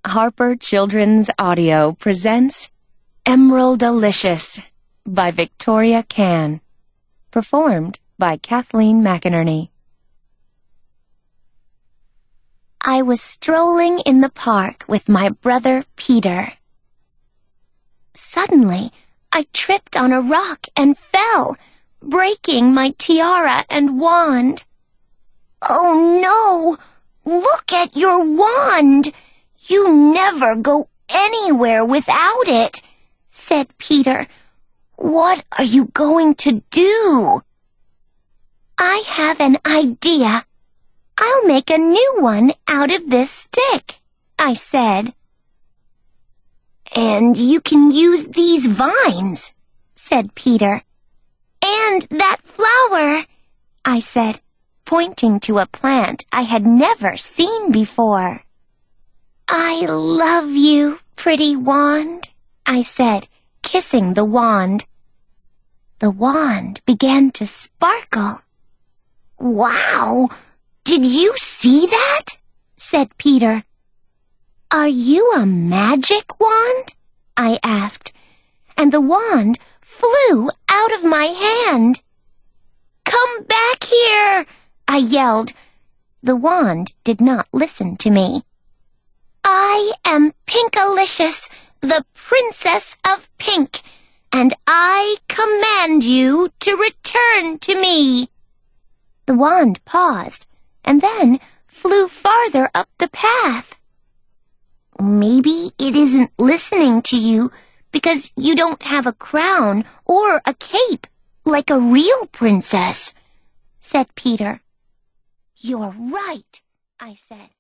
Harper Children's Audio presents Emeraldalicious by Victoria Kann, performed by Kathleen McInerney. I was strolling in the park with my brother Peter. Suddenly, I tripped on a rock and fell, breaking my tiara and wand. "Oh no! Look at your wand! You never go anywhere without it," said Peter. "What are you going to do?" "I have an idea. I'll make a new one out of this stick," I said. "And you can use these vines," said Peter. "And that flower," I said, pointing to a plant I had never seen before. "I love you, pretty wand," I said, kissing the wand. The wand began to sparkle. "Wow! Did you see that?" said Peter. "Are you a magic wand?" I asked, and the wand flew out of my hand. "Come back here!" I yelled. The wand did not listen to me. "I am Pinkalicious, the Princess of Pink, and I command you to return to me." The wand paused, and then flew farther up the path. "Maybe it isn't listening to you because you don't have a crown or a cape like a real princess," said Peter. "You're right," I said.